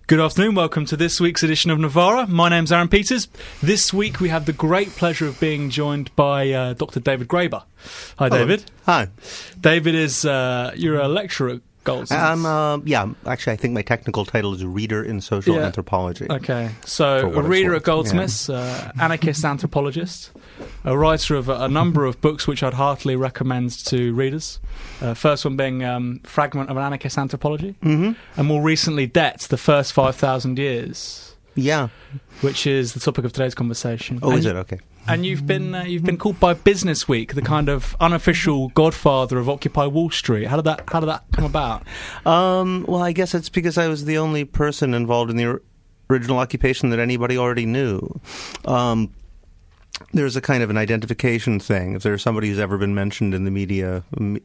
Good afternoon, welcome to this week's edition of Novara. My name's Aaron Peters. This week we have the great pleasure of being joined by Dr. David Graeber. Hi, Hello. David. Hi. David is, you're a lecturer at Goldsmiths. Actually I think my technical title is Reader in Social Anthropology. Okay, so a reader at Goldsmiths, anarchist anthropologist, a writer of a number of books which I'd heartily recommend to readers. First one being Fragment of an Anarchist Anthropology, and more recently Debt, the First 5,000 Years. Yeah. Which is the topic of today's conversation. Oh, is it? Okay. And you've been called by Business Week the kind of unofficial godfather of Occupy Wall Street. How did that come about? Well, I guess it's because I was the only person involved in the original occupation that anybody already knew. There's a kind of an identification thing. If there's somebody who's ever been mentioned in the media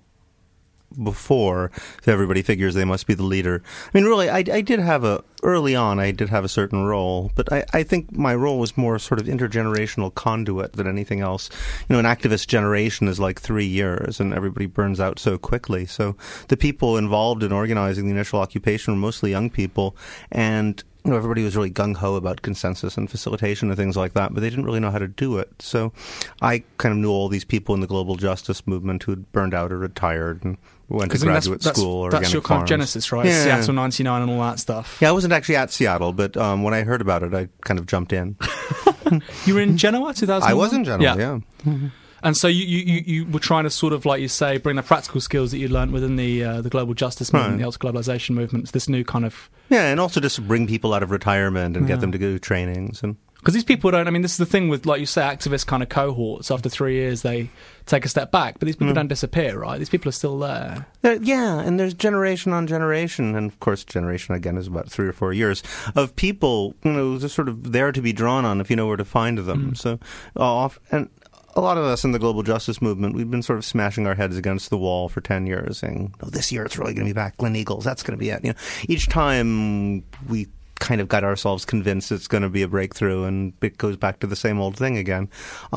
before, so everybody figures they must be the leader. I mean, really, I did have early on, I did have a certain role, but I think my role was more sort of intergenerational conduit than anything else. You know, an activist generation is like 3 years, and everybody burns out so quickly. So the people involved in organizing the initial occupation were mostly young people, and you know, everybody was really gung-ho about consensus and facilitation and things like that, but they didn't really know how to do it. So I kind of knew all these people in the global justice movement who had burned out or retired and went to graduate school or that's your kind of genesis, right? Yeah. Seattle 99 and all that stuff. Yeah, I wasn't actually at Seattle, but when I heard about it, I kind of jumped in. You were in Genoa, 2001? I was in Genoa, yeah. Mm-hmm. And so you were trying to sort of, like you say, bring the practical skills that you learned within the global justice movement, the ultra-globalization movement. It's this new kind of... Yeah, and also just bring people out of retirement and get them to go trainings. And because these people don't... I mean, this is the thing with, like you say, activist kind of cohorts. After 3 years, they take a step back. But these people don't disappear, right? These people are still there. Yeah, and there's generation on generation. And, of course, generation, again, is about 3 or 4 years of people, you know, just sort of there to be drawn on if you know where to find them. So, and a lot of us in the global justice movement, we've been sort of smashing our heads against the wall for 10 years, saying, "Oh, this year it's really going to be back. Glen Eagles, that's going to be it." You know, each time we kind of got ourselves convinced it's going to be a breakthrough, and it goes back to the same old thing again.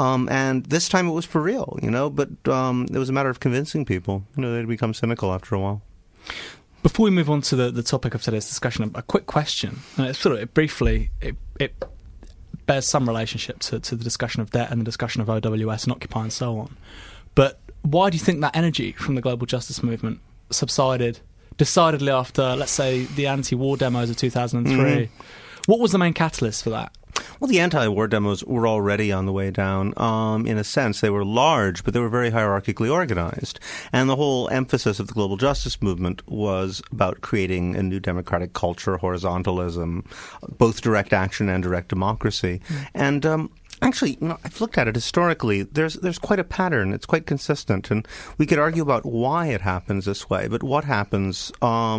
And this time it was for real, you know, but it was a matter of convincing people. You know, they'd become cynical after a while. Before we move on to the topic of today's discussion, a quick question. It's sort of briefly, it bears some relationship to the discussion of debt and the discussion of OWS and Occupy and so on. But why do you think that energy from the global justice movement subsided decidedly after, let's say, the anti-war demos of 2003? What was the main catalyst for that? Well, the anti-war demos were already on the way down. In a sense, they were large, but they were very hierarchically organized. And the whole emphasis of the global justice movement was about creating a new democratic culture, horizontalism, both direct action and direct democracy. And actually, you know, I've looked at it historically. There's quite a pattern. It's quite consistent. And we could argue about why it happens this way. But what happens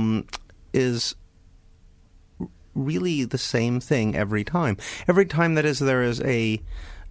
is really the same thing every time. Every time, that is, there is a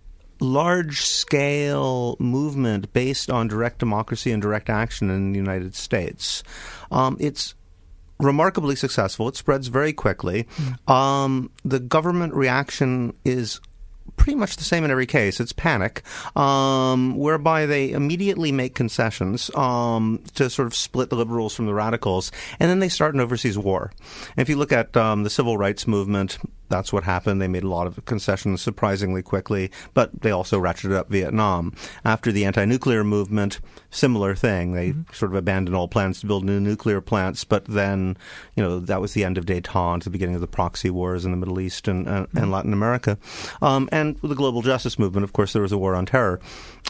large-scale movement based on direct democracy and direct action in the United States. It's remarkably successful. It spreads very quickly. The government reaction is pretty much the same in every case. It's panic, whereby they immediately make concessions to sort of split the liberals from the radicals, and then they start an overseas war. And if you look at the civil rights movement, that's what happened. They made a lot of concessions surprisingly quickly, but they also ratcheted up Vietnam. After the anti-nuclear movement, similar thing. They sort of abandoned all plans to build new nuclear plants, but then, you know, that was the end of détente, the beginning of the proxy wars in the Middle East and Latin America. And with the global justice movement, of course, there was a war on terror.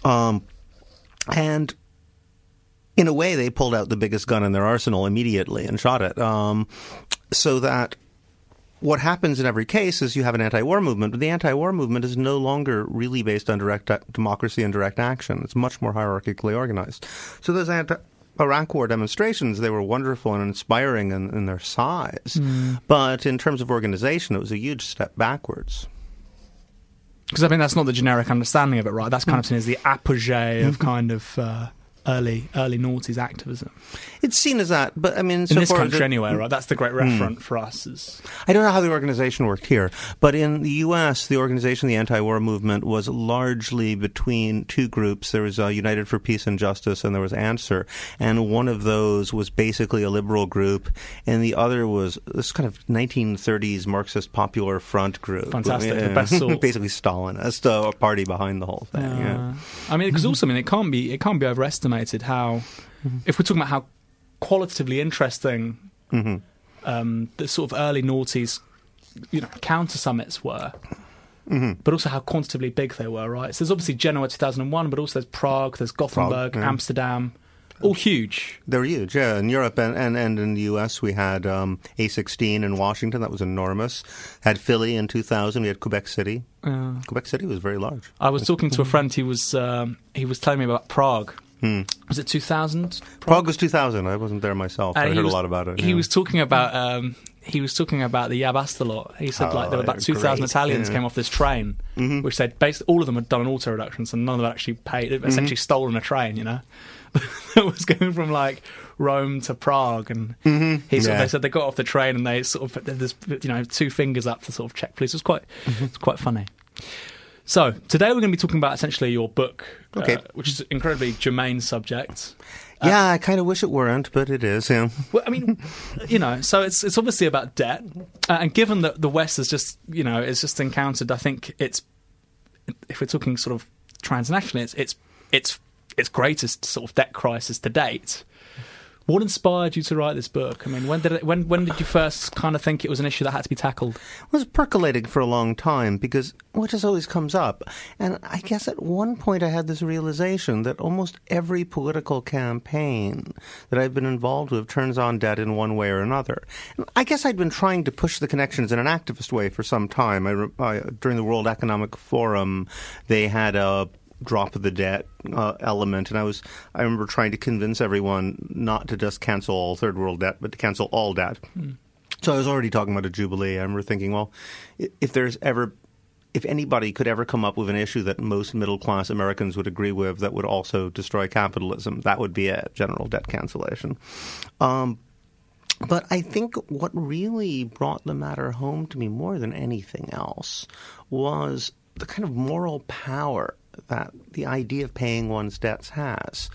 And in a way, they pulled out the biggest gun in their arsenal immediately and shot it. So that what happens in every case is you have an anti-war movement, but the anti-war movement is no longer really based on direct democracy and direct action. It's much more hierarchically organized. So those Iraq War demonstrations, they were wonderful and inspiring in their size. But in terms of organization, it was a huge step backwards. Because I mean, that's not the generic understanding of it, right? That's kind of seen as the apogee of kind of early noughties activism. It's seen as that, but I mean, in this country anyway, right? That's the great referent for us. I don't know how the organization worked here, but in the U.S., the organization, the anti-war movement, was largely between two groups. There was United for Peace and Justice, and there was Answer, and one of those was basically a liberal group, and the other was this kind of 1930s Marxist Popular Front group. Fantastic, the best sort. Basically Stalinist, a party behind the whole thing. I mean, because also, it can't be overestimated how, if we're talking about how qualitatively interesting the sort of early noughties, counter summits were, but also how quantitatively big they were, right? So there's obviously Genoa 2001, but also there's Prague, there's Gothenburg, Amsterdam, all huge. They're huge, yeah. In Europe and in the US, we had A16 in Washington. That was enormous. Had Philly in 2000. We had Quebec City. Quebec City was very large. I was talking to a friend. He was telling me about Prague. Was it 2000? Prague was 2000. I wasn't there myself. I heard a lot about it. He was talking about the Yab Astalot. He said there were about 2,000 Italians came off this train, which said basically all of them had done an auto reduction, so none of them had actually paid. Essentially stolen a train, that was going from Rome to Prague, and they said they got off the train and they sort of there's two fingers up to sort of check police. It was quite funny. So today we're going to be talking about essentially your book, which is an incredibly germane subject. I kind of wish it weren't, but it is. Yeah. Well, I mean, so it's obviously about debt, and given that the West has just encountered, I think if we're talking sort of transnationally, its greatest sort of debt crisis to date. What inspired you to write this book? I mean, when did you first kind of think it was an issue that had to be tackled? It was percolating for a long time because what just always comes up. And I guess at one point I had this realization that almost every political campaign that I've been involved with turns on debt in one way or another. And I guess I'd been trying to push the connections in an activist way for some time. During the World Economic Forum, they had a drop of the debt element, and I remember trying to convince everyone not to just cancel all third world debt, but to cancel all debt. So I was already talking about a jubilee. I remember thinking, well, if anybody could ever come up with an issue that most middle class Americans would agree with that would also destroy capitalism, that would be it, general debt cancellation. But I think what really brought the matter home to me more than anything else was the kind of moral power that the idea of paying one's debts has.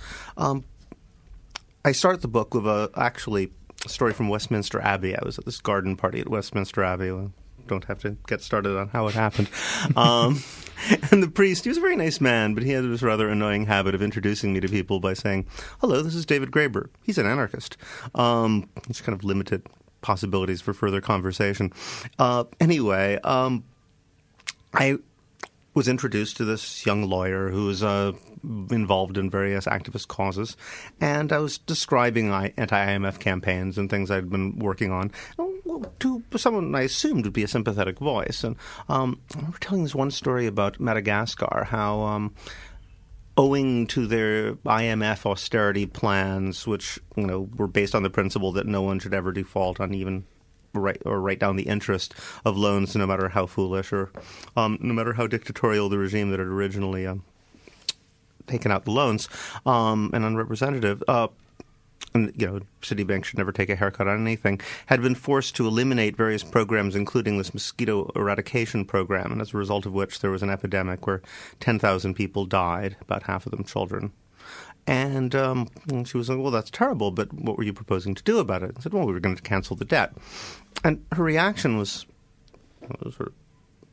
I start the book with a story from Westminster Abbey. I was at this garden party at Westminster Abbey. Well, don't have to get started on how it happened. And the priest, he was a very nice man, but he had this rather annoying habit of introducing me to people by saying, "Hello, this is David Graeber. He's an anarchist." It's kind of limited possibilities for further conversation. Anyway, I was introduced to this young lawyer who was involved in various activist causes, and I was describing anti-IMF campaigns and things I'd been working on to someone I assumed would be a sympathetic voice. And I remember telling this one story about Madagascar, how owing to their IMF austerity plans, which were based on the principle that no one should ever default on even write down the interest of loans, no matter how foolish or no matter how dictatorial the regime that had originally taken out the loans, and unrepresentative. And Citibank should never take a haircut on anything, had been forced to eliminate various programs, including this mosquito eradication program, and as a result of which there was an epidemic where 10,000 people died, about half of them children. And she was like, "Well, that's terrible, but what were you proposing to do about it?" I said, "Well, we were going to cancel the debt." And her reaction was sort of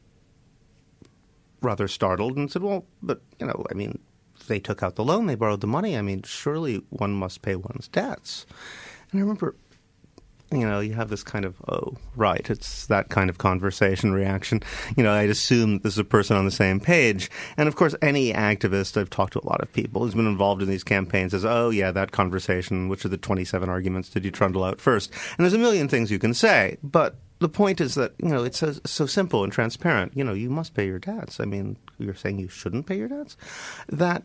rather startled and said, "Well, but, they took out the loan, they borrowed the money. I mean, surely one must pay one's debts." And I remember, you have this kind of, oh, right, it's that kind of conversation reaction. I'd assume that this is a person on the same page. And, of course, any activist, I've talked to a lot of people who's been involved in these campaigns, says, "Oh, yeah, that conversation, which are the 27 arguments did you trundle out first?" And there's a million things you can say. But the point is that, it's so simple and transparent. You must pay your debts. I mean, you're saying you shouldn't pay your debts? That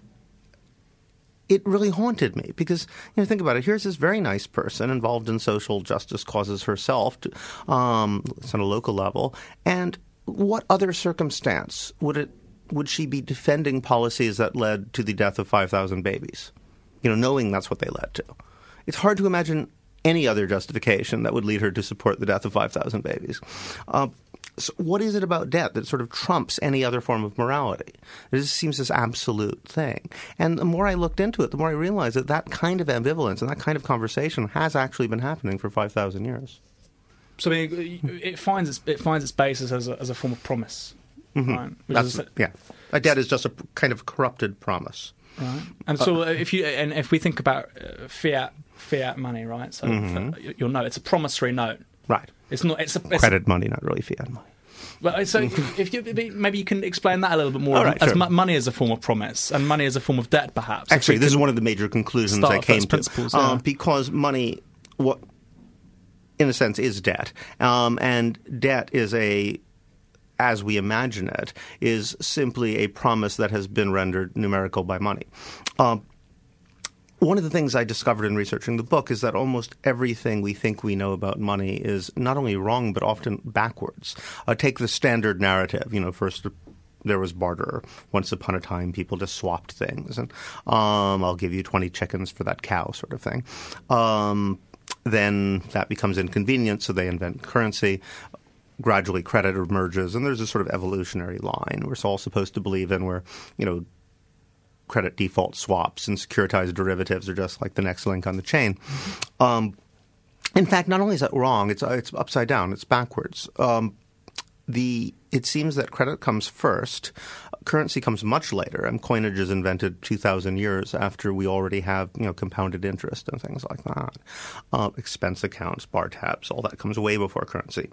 it really haunted me because, think about it. Here's this very nice person involved in social justice causes herself, it's on a local level. And what other circumstance would she be defending policies that led to the death of 5,000 babies? knowing that's what they led to. It's hard to imagine any other justification that would lead her to support the death of 5,000 babies. So what is it about debt that sort of trumps any other form of morality? It just seems this absolute thing. And the more I looked into it, the more I realized that that kind of ambivalence and that kind of conversation has actually been happening for 5,000 years. So I mean, it finds its basis as a form of promise. Right? A debt is just a kind of corrupted promise. Right. And so if we think about fiat money, right? So you'll know it's a promissory note. Right. It's not. It's credit money, not really fiat money. Well, so maybe you can explain that a little bit more. Right, as sure. Money as a form of promise, and money as a form of debt, perhaps. Actually, this is one of the major conclusions I came to. Because money, in a sense, is debt, and debt is as we imagine it, is simply a promise that has been rendered numerical by money. One of the things I discovered in researching the book is that almost everything we think we know about money is not only wrong, but often backwards. Take the standard narrative. First there was barter. Once upon a time, people just swapped things. And I'll give you 20 chickens for that cow sort of thing. Then that becomes inconvenient, so they invent currency. Gradually credit emerges, and there's a sort of evolutionary line we're all supposed to believe in where, credit default swaps and securitized derivatives are just like the next link on the chain. In fact, not only is that wrong, it's upside down. It's backwards. It seems that credit comes first. Currency comes much later, and coinage is invented 2,000 years after we already have compounded interest and things like that. Expense accounts, bar tabs, all that comes way before currency.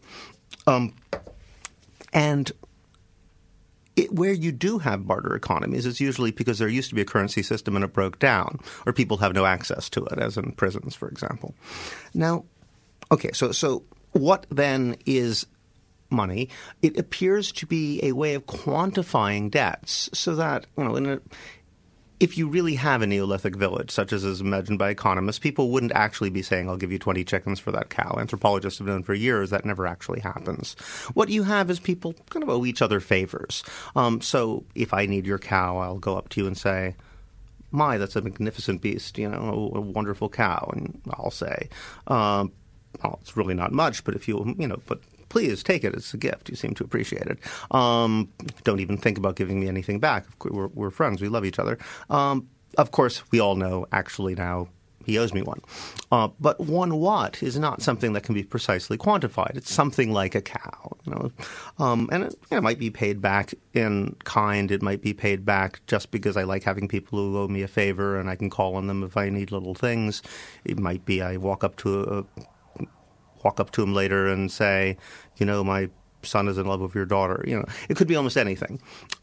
Where you do have barter economies, it's usually because there used to be a currency system and it broke down, or people have no access to it, as in prisons, for example. Now, okay, so what then is money? It appears to be a way of quantifying debts so that, if you really have a Neolithic village, such as is imagined by economists, people wouldn't actually be saying, I'll give you 20 chickens for that cow. Anthropologists have known for years that never actually happens. What you have is people kind of owe each other favors. So if I need your cow, I'll go up to you and say, my, that's a magnificent beast, a wonderful cow. And I'll say, it's really not much, but if but please take it. It's a gift. You seem to appreciate it. Don't even think about giving me anything back. We're friends. We love each other. Of course, we all know actually now he owes me one. But one what is not something that can be precisely quantified. It's something like a cow. And it might be paid back in kind. It might be paid back just because I like having people who owe me a favor and I can call on them if I need little things. It might be I walk up to him later and say, my son is in love with your daughter. It could be almost anything.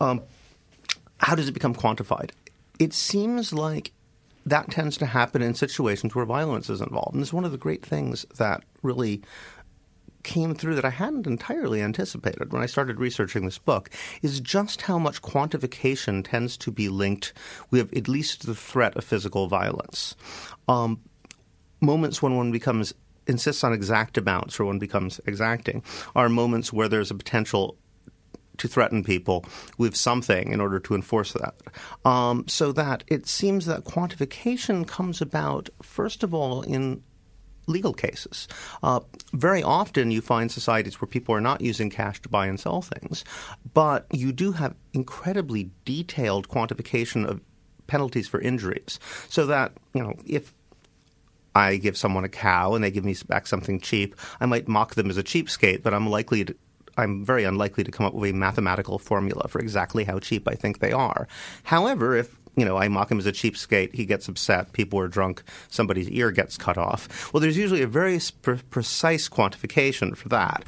How does it become quantified? It seems like that tends to happen in situations where violence is involved. And it's one of the great things that really came through that I hadn't entirely anticipated when I started researching this book is just how much quantification tends to be linked with at least the threat of physical violence. Moments when one insists on exact amounts or one becomes exacting are moments where there's a potential to threaten people with something in order to enforce that. So that it seems that quantification comes about, first of all, in legal cases. Very often you find societies where people are not using cash to buy and sell things, but you do have incredibly detailed quantification of penalties for injuries. So that, if I give someone a cow and they give me back something cheap, I might mock them as a cheapskate, but I'm very unlikely to come up with a mathematical formula for exactly how cheap I think they are. However, if I mock him as a cheapskate, he gets upset, people are drunk, somebody's ear gets cut off. Well, there's usually a very precise quantification for that.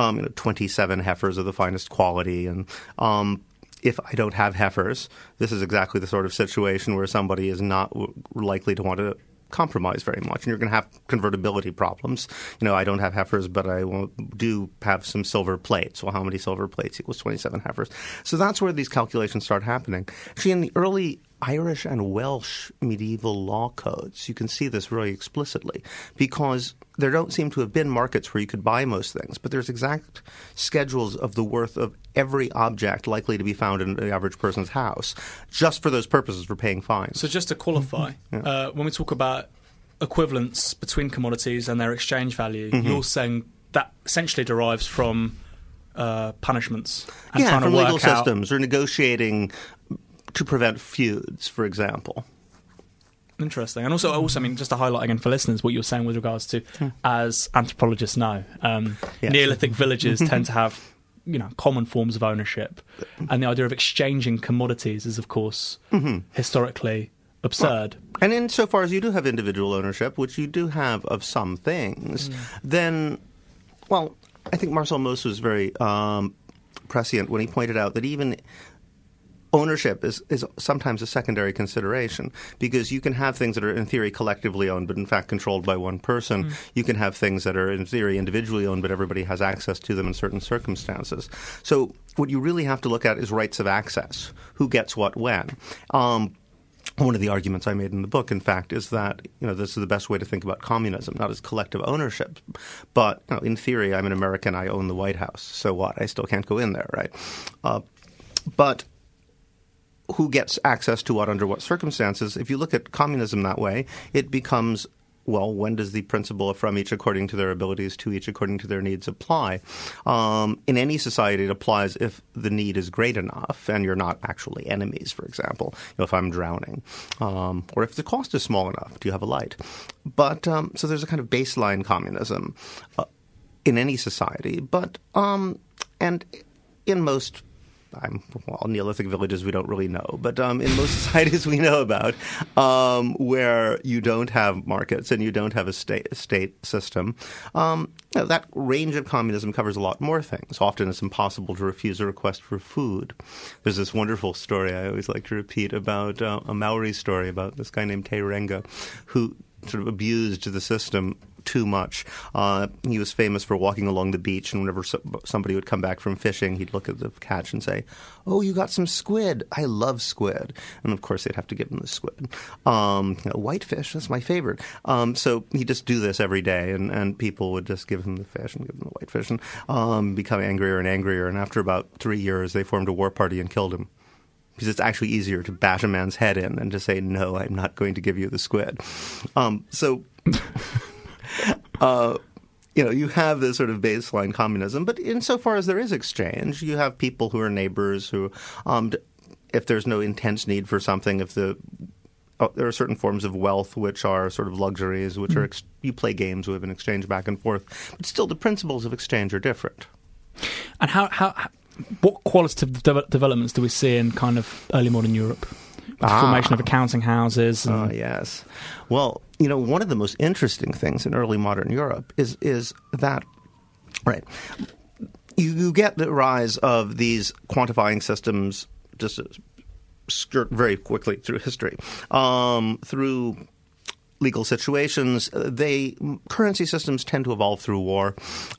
27 heifers of the finest quality. And if I don't have heifers, this is exactly the sort of situation where somebody is not likely to want to compromise very much, and you're going to have convertibility problems. I don't have heifers, but I do have some silver plates. Well, how many silver plates equals 27 heifers? So that's where these calculations start happening. Actually, in the early Irish and Welsh medieval law codes, you can see this really explicitly, because there don't seem to have been markets where you could buy most things, but there's exact schedules of the worth of every object likely to be found in the average person's house, just for those purposes for paying fines. So just to qualify, when we talk about equivalence between commodities and their exchange value, you're saying that essentially derives from punishments and trying from to work legal out systems or negotiating to prevent feuds, for example. Interesting. And also, I mean, just to highlight again for listeners what you're saying with regards to, as anthropologists know, Neolithic villages tend to have, common forms of ownership. And the idea of exchanging commodities is, of course, historically absurd. Well, and insofar as you do have individual ownership, which you do have of some things, then, well, I think Marcel Mauss was very prescient when he pointed out that even ownership is sometimes a secondary consideration, because you can have things that are in theory collectively owned but in fact controlled by one person. You can have things that are in theory individually owned but everybody has access to them in certain circumstances. So what you really have to look at is rights of access. Who gets what when? One of the arguments I made in the book, in fact, is that this is the best way to think about communism, not as collective ownership, but in theory, I'm an American, I own the White House. So what? I still can't go in there, right? But who gets access to what under what circumstances? If you look at communism that way, it becomes, well, when does the principle of from each according to their abilities, to each according to their needs apply? In any society, it applies if the need is great enough and you're not actually enemies, for example, if I'm drowning. Or if the cost is small enough, do you have a light? But so there's a kind of baseline communism in any society. But and in most Neolithic villages we don't really know, but in most societies we know about where you don't have markets and you don't have a state system, that range of communism covers a lot more things. Often it's impossible to refuse a request for food. There's this wonderful story I always like to repeat about a Maori story about this guy named Te Renga who sort of abused the system too much. He was famous for walking along the beach, and whenever somebody would come back from fishing, he'd look at the catch and say, "Oh, you got some squid. I love squid." And of course, they'd have to give him the squid. Whitefish, that's my favorite. So he'd just do this every day, and people would just give him the fish and give him the whitefish and become angrier and angrier. And after about 3 years, they formed a war party and killed him. Because it's actually easier to bash a man's head in than to say, "No, I'm not going to give you the squid." You have this sort of baseline communism, but insofar as there is exchange, you have people who are neighbors who, if there's no intense need for something, if there are certain forms of wealth which are sort of luxuries, which are you play games with and exchange back and forth, but still the principles of exchange are different. And what qualitative developments do we see in kind of early modern Europe? The formation of accounting houses. Yes. Well, one of the most interesting things in early modern Europe is that, right, you get the rise of these quantifying systems just skirt very quickly through history, through legal situations. Currency systems tend to evolve through war.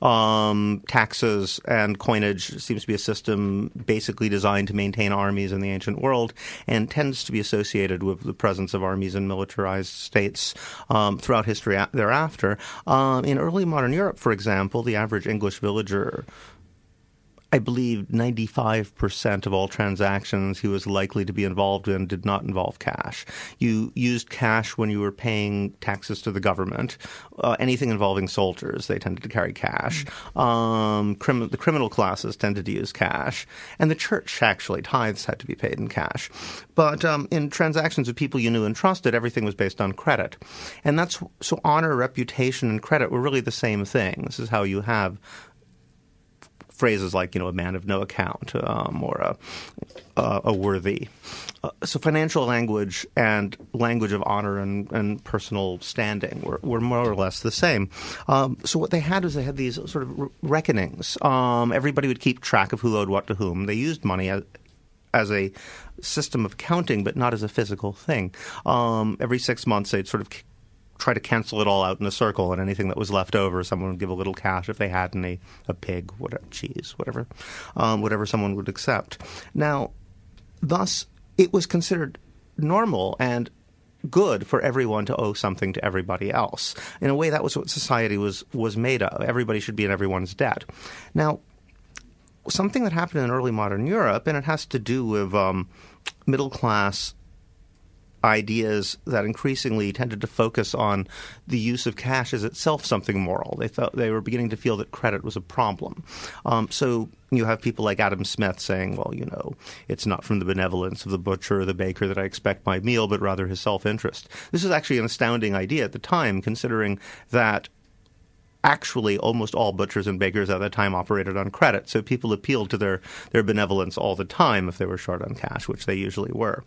Taxes and coinage seems to be a system basically designed to maintain armies in the ancient world and tends to be associated with the presence of armies in militarized states throughout history thereafter. In early modern Europe, for example, the average English villager, I believe 95% of all transactions he was likely to be involved in did not involve cash. You used cash when you were paying taxes to the government. Anything involving soldiers, they tended to carry cash. The criminal classes tended to use cash. And the church, actually, tithes had to be paid in cash. But in transactions with people you knew and trusted, everything was based on credit. And so honor, reputation, and credit were really the same thing. This is how you have phrases like, a man of no account or a worthy. So financial language and language of honor and personal standing were more or less the same. So what they had was they had these sort of reckonings. Everybody would keep track of who owed what to whom. They used money as a system of accounting, but not as a physical thing. Every 6 months they'd sort of try to cancel it all out in a circle, and anything that was left over, someone would give a little cash if they had any, a pig, whatever, cheese, whatever someone would accept. Now, thus, it was considered normal and good for everyone to owe something to everybody else. In a way, that was what society was made of. Everybody should be in everyone's debt. Now, something that happened in early modern Europe, and it has to do with middle-class ideas that increasingly tended to focus on the use of cash as itself something moral. They were beginning to feel that credit was a problem. So you have people like Adam Smith saying, well, it's not from the benevolence of the butcher or the baker that I expect my meal, but rather his self-interest. This is actually an astounding idea at the time, considering that actually almost all butchers and bakers at that time operated on credit. So people appealed to their benevolence all the time if they were short on cash, which they usually were.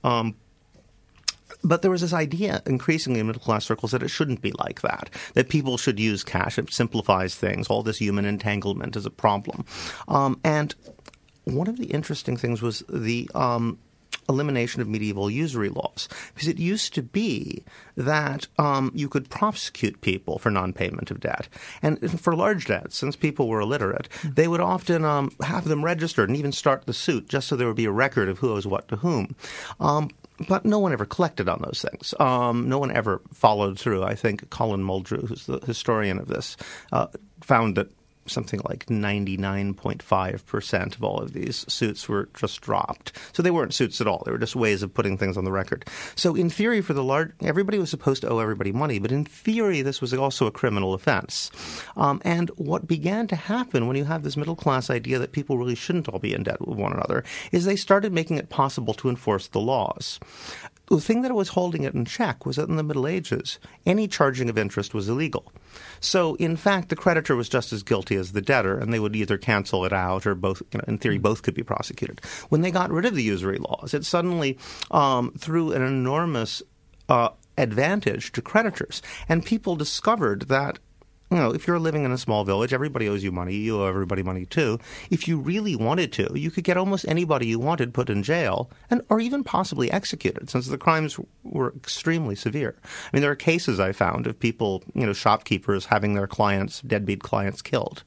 But there was this idea increasingly in middle-class circles that it shouldn't be like that people should use cash. It simplifies things. All this human entanglement is a problem. And one of the interesting things was the elimination of medieval usury laws, because it used to be that you could prosecute people for non-payment of debt. And for large debts, since people were illiterate, they would often have them registered and even start the suit just so there would be a record of who owes what to whom. But no one ever collected on those things. No one ever followed through. I think Colin Muldrew, who's the historian of this, found that something like 99.5% of all of these suits were just dropped. So they weren't suits at all. They were just ways of putting things on the record. So in theory, everybody was supposed to owe everybody money, but in theory, this was also a criminal offense. And what began to happen when you have this middle-class idea that people really shouldn't all be in debt with one another is they started making it possible to enforce the laws. The thing that was holding it in check was that in the Middle Ages, any charging of interest was illegal. So, in fact, the creditor was just as guilty as the debtor, and they would either cancel it out or both, in theory, both could be prosecuted. When they got rid of the usury laws, it suddenly threw an enormous advantage to creditors. And people discovered that if you're living in a small village, everybody owes you money. You owe everybody money too. If you really wanted to, you could get almost anybody you wanted put in jail or even possibly executed, since the crimes were extremely severe. I mean, there are cases I found of people, shopkeepers having their deadbeat clients killed.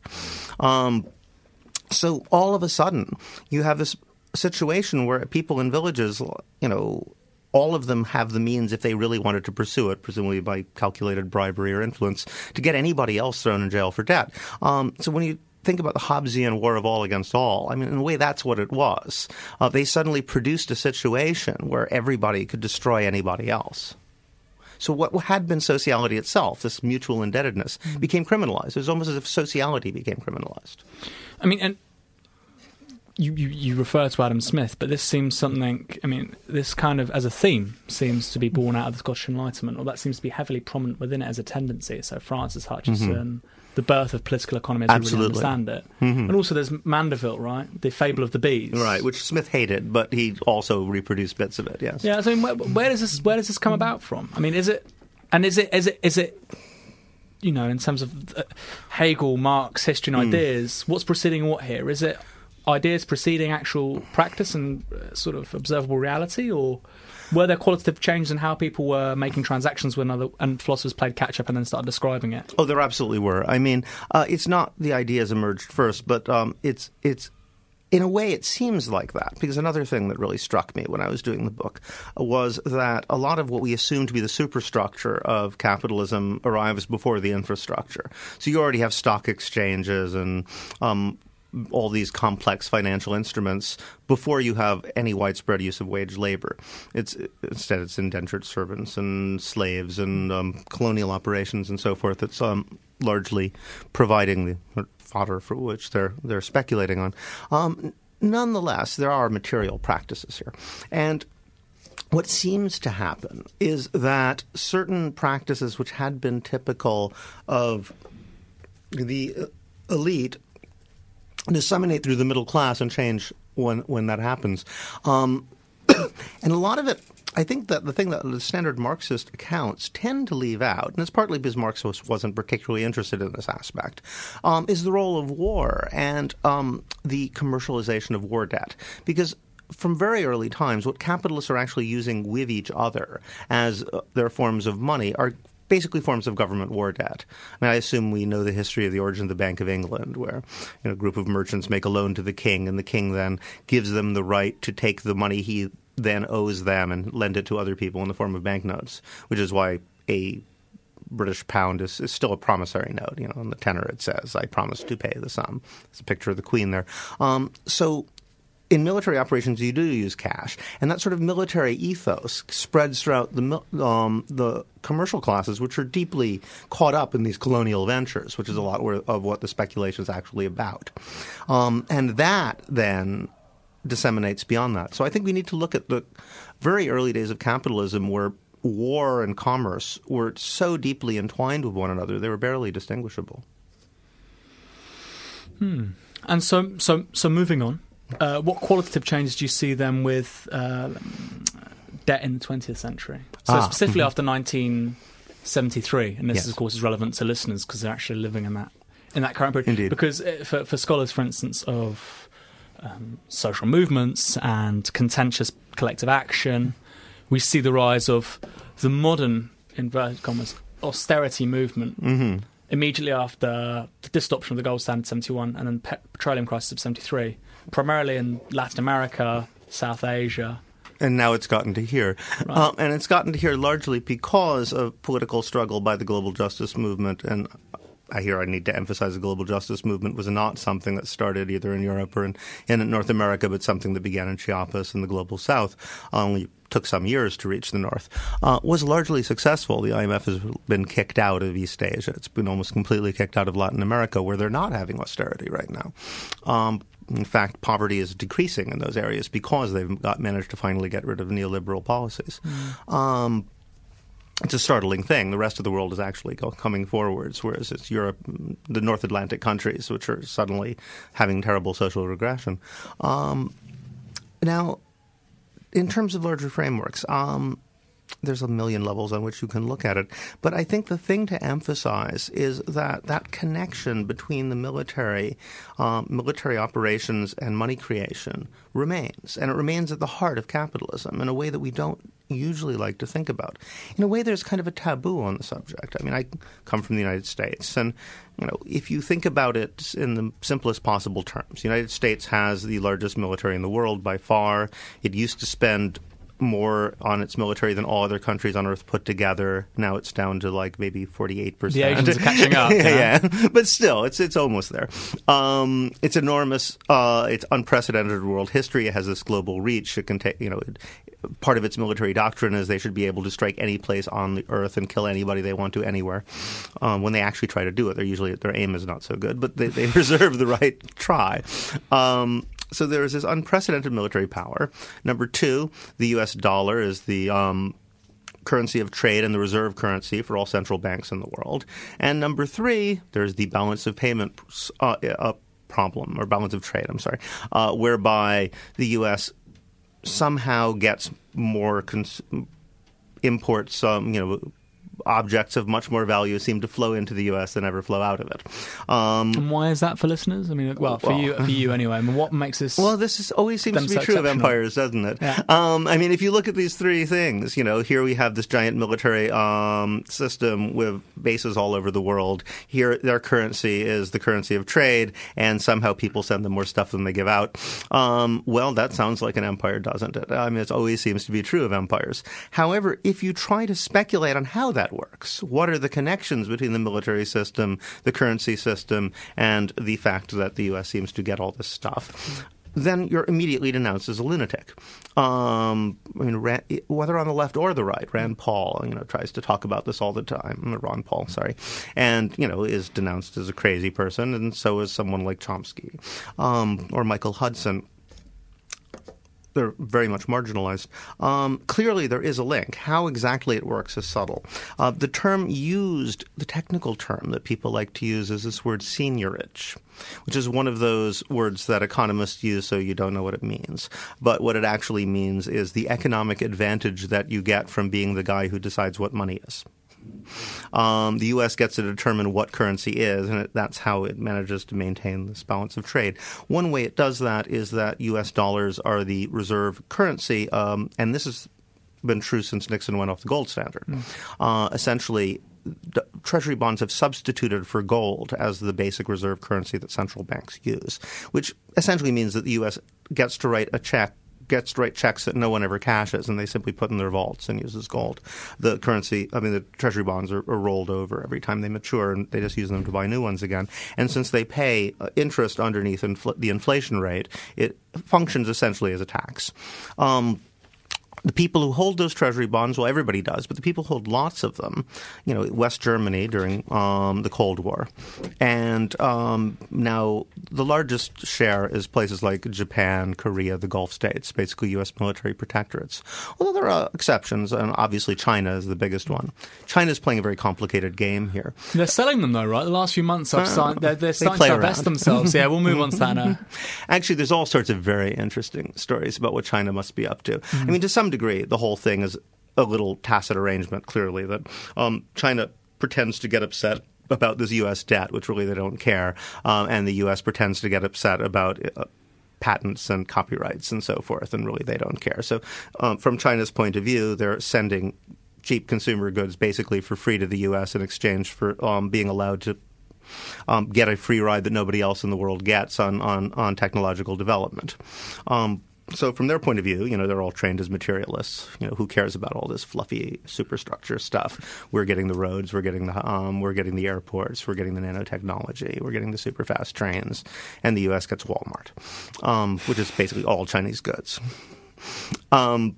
So all of a sudden, you have this situation where people in villages, all of them have the means, if they really wanted to pursue it, presumably by calculated bribery or influence, to get anybody else thrown in jail for debt. So when you think about the Hobbesian war of all against all, I mean, in a way, that's what it was. They suddenly produced a situation where everybody could destroy anybody else. So what had been sociality itself, this mutual indebtedness, became criminalized. It was almost as if sociality became criminalized. I mean, and You refer to Adam Smith, but this seems this kind of, as a theme, seems to be born out of the Scottish Enlightenment, or that seems to be heavily prominent within it as a tendency. So Francis Hutcheson, the birth of political economy as we really understand it. And also there's Mandeville, right? The Fable of the Bees. Right, which Smith hated, but he also reproduced bits of it, yes. Yeah, so where does this come about from? I mean, is it in terms of Hegel, Marx, history and ideas, what's preceding what here? Is it ideas preceding actual practice and sort of observable reality, or were there qualitative changes in how people were making transactions and philosophers played catch-up and then started describing it? Oh, there absolutely were. I mean, it's not the ideas emerged first, but it's in a way it seems like that, because another thing that really struck me when I was doing the book was that a lot of what we assume to be the superstructure of capitalism arrives before the infrastructure. So you already have stock exchanges and all these complex financial instruments before you have any widespread use of wage labor. Instead, it's indentured servants and slaves and colonial operations and so forth that's largely providing the fodder for which they're speculating on. Nonetheless, there are material practices here. And what seems to happen is that certain practices which had been typical of the elite disseminate through the middle class and change when that happens. And a lot of it, I think that the thing that the standard Marxist accounts tend to leave out, and it's partly because Marx wasn't particularly interested in this aspect, is the role of war and the commercialization of war debt. Because from very early times, what capitalists are actually using with each other as their forms of money are basically forms of government war debt. I mean, I assume we know the history of the origin of the Bank of England, where a group of merchants make a loan to the king, and the king then gives them the right to take the money then owes them and lend it to other people in the form of banknotes, which is why a British pound is still a promissory note. On the tenor it says, I promise to pay the sum. There's a picture of the Queen there. So in military operations, you do use cash. And that sort of military ethos spreads throughout the commercial classes, which are deeply caught up in these colonial ventures, which is a lot of what the speculation is actually about. And that then disseminates beyond that. So I think we need to look at the very early days of capitalism where war and commerce were so deeply entwined with one another, they were barely distinguishable. And so moving on, what qualitative changes do you see then with debt in the 20th century? So specifically after 1973, and this, of course, is relevant to listeners because they're actually living in that current period. Indeed. Because for scholars, for instance, of social movements and contentious collective action, we see the rise of the modern, inverted commas, austerity movement immediately after the disruption of the gold standard 71 and then petroleum crisis of 73, primarily in Latin America, South Asia. And now it's gotten to here. Right. And it's gotten to here largely because of political struggle by the global justice movement. And I need to emphasize the global justice movement was not something that started either in Europe or in North America, but something that began in Chiapas in the global south. Only took some years to reach the north, was largely successful. The IMF has been kicked out of East Asia. It's been almost completely kicked out of Latin America, where they're not having austerity right now. In fact, poverty is decreasing in those areas because they've managed to finally get rid of neoliberal policies. It's a startling thing. The rest of the world is actually coming forwards, whereas it's Europe, the North Atlantic countries, which are suddenly having terrible social regression. Now, in terms of larger frameworks, there's a million levels on which you can look at it. But I think the thing to emphasize is that connection between the military operations and money creation remains. And it remains at the heart of capitalism in a way that we don't usually like to think about. In a way, there's kind of a taboo on the subject. I mean, I come from the United States, and if you think about it in the simplest possible terms, the United States has the largest military in the world by far. It used to spend more on its military than all other countries on Earth put together. Now it's down to like maybe 48%. The Asians are catching up. Yeah, but still, it's almost there. It's enormous. It's unprecedented world history. It has this global reach. It can take, part of its military doctrine is they should be able to strike any place on the Earth and kill anybody they want to anywhere. When they actually try to do it, their aim is not so good, but they reserve the right to try. So there is this unprecedented military power. Number two, the U.S. dollar is the currency of trade and the reserve currency for all central banks in the world. And number three, there's the balance of payment problem, or balance of trade, whereby the U.S. somehow gets more imports, objects of much more value seem to flow into the U.S. than ever flow out of it. And why is that for listeners? I mean, for you anyway. I mean, what makes this? Well, this always seems to be true of empires, doesn't it? Yeah. I mean, if you look at these three things, here we have this giant military system with bases all over the world. Here, their currency is the currency of trade, and somehow people send them more stuff than they give out. Well, that sounds like an empire, doesn't it? I mean, it always seems to be true of empires. However, if you try to speculate on how that works, what are the connections between the military system, the currency system, and the fact that the U.S. seems to get all this stuff, then you're immediately denounced as a lunatic. Whether on the left or the right, Rand Paul, tries to talk about this all the time. Ron Paul, sorry, and is denounced as a crazy person, and so is someone like Chomsky or Michael Hudson. They're very much marginalized. Clearly, there is a link. How exactly it works is subtle. The term used, the technical term that people like to use is this word seigniorage, which is one of those words that economists use so you don't know what it means. But what it actually means is the economic advantage that you get from being the guy who decides what money is. The U.S. gets to determine what currency is, and that's how it manages to maintain this balance of trade. One way it does that is that U.S. dollars are the reserve currency, and this has been true since Nixon went off the gold standard. Essentially, Treasury bonds have substituted for gold as the basic reserve currency that central banks use, which essentially means that the U.S. gets to write a check gets to write checks that no one ever cashes, and they simply put in their vaults and use as gold. The the treasury bonds are rolled over every time they mature, and they just use them to buy new ones again. And since they pay interest underneath the inflation rate, it functions essentially as a tax. The people who hold those treasury bonds, well, everybody does, but the people who hold lots of them, West Germany during the Cold War. And now the largest share is places like Japan, Korea, the Gulf states, basically U.S. military protectorates. Although there are exceptions, and obviously China is the biggest one. China is playing a very complicated game here. They're selling them, though, right? The last few months, they're starting to divest themselves. Yeah, we'll move on to that now. Actually, there's all sorts of very interesting stories about what China must be up to. Mm-hmm. I mean, to some degree, the whole thing is a little tacit arrangement, clearly, that China pretends to get upset about this U.S. debt, which really they don't care, and the U.S. pretends to get upset about patents and copyrights and so forth, and really they don't care. So from China's point of view, they're sending cheap consumer goods basically for free to the U.S. in exchange for being allowed to get a free ride that nobody else in the world gets on technological development. So from their point of view, they're all trained as materialists. Who cares about all this fluffy superstructure stuff? We're getting the roads, we're getting the airports, we're getting the nanotechnology, we're getting the super fast trains, and the U.S. gets Walmart, which is basically all Chinese goods. And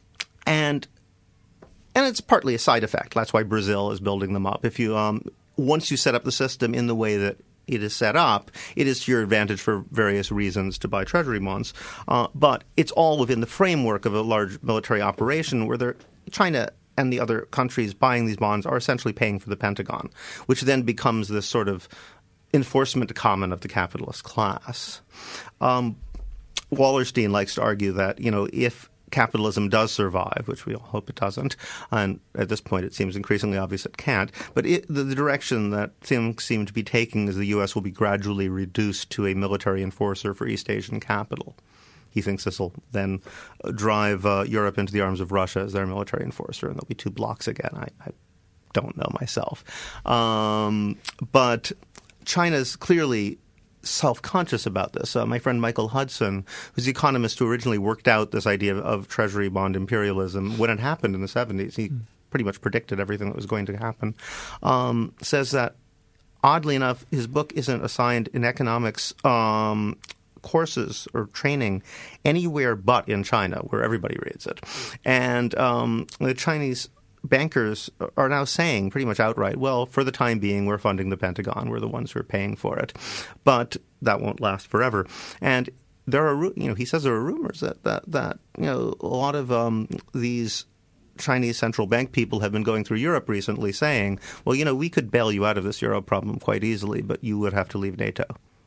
it's partly a side effect. That's why Brazil is building them up. If you once you set up the system in the way that it is set up, it is to your advantage for various reasons to buy treasury bonds. But it's all within the framework of a large military operation where China and the other countries buying these bonds are essentially paying for the Pentagon, which then becomes this sort of enforcement common of the capitalist class. Wallerstein likes to argue that, if capitalism does survive, which we all hope it doesn't, and at this point it seems increasingly obvious it can't, but the direction that things seem to be taking is the U.S. will be gradually reduced to a military enforcer for East Asian capital. He thinks this will then drive Europe into the arms of Russia as their military enforcer, and there'll be two blocks again. I don't know myself. But China's clearly self-conscious about this. My friend Michael Hudson, who's the economist who originally worked out this idea of treasury bond imperialism when it happened in the 70s, he pretty much predicted everything that was going to happen, says that, oddly enough, his book isn't assigned in economics courses or training anywhere but in China, where everybody reads it. And the Chinese bankers are now saying pretty much outright, well, for the time being, we're funding the Pentagon. We're the ones who are paying for it. But that won't last forever. And there are, he says there are rumors that a lot of these Chinese central bank people have been going through Europe recently saying, well, we could bail you out of this euro problem quite easily, but you would have to leave NATO.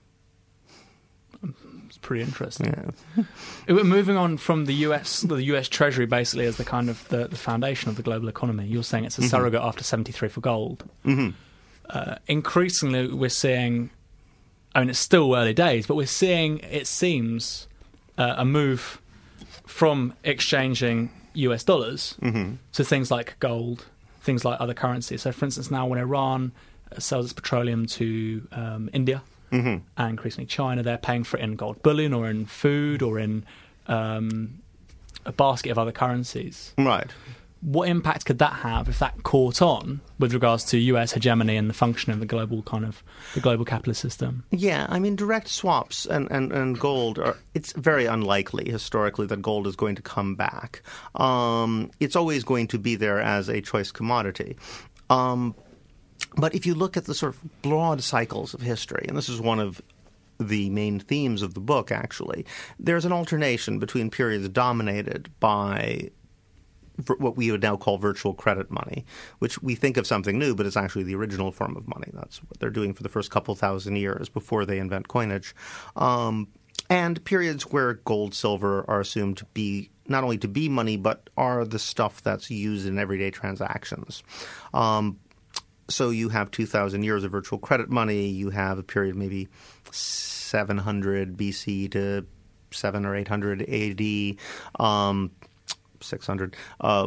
It's pretty interesting. Yeah. Moving on from the US Treasury basically as the kind of the foundation of the global economy, you're saying it's a surrogate after 73 for gold. Mm-hmm. Increasingly we're seeing, it's still early days, but we're seeing, it seems, a move from exchanging US dollars to things like gold, things like other currencies. So for instance, now when Iran sells its petroleum to India, and increasingly China, they're paying for it in gold bullion or in food or in a basket of other currencies. Right. What impact could that have if that caught on with regards to US hegemony and the function of the global capitalist system? Yeah, direct swaps and gold it's very unlikely historically that gold is going to come back. It's always going to be there as a choice commodity. But if you look at the sort of broad cycles of history, and this is one of the main themes of the book, actually, there's an alternation between periods dominated by what we would now call virtual credit money, which we think of something new, but it's actually the original form of money. That's what they're doing for the first couple thousand years before they invent coinage. And periods where gold, silver are assumed to be not only to be money, but are the stuff that's used in everyday transactions. So you have 2,000 years of virtual credit money. You have a period maybe 700 BC to 700 or 800 AD, 600,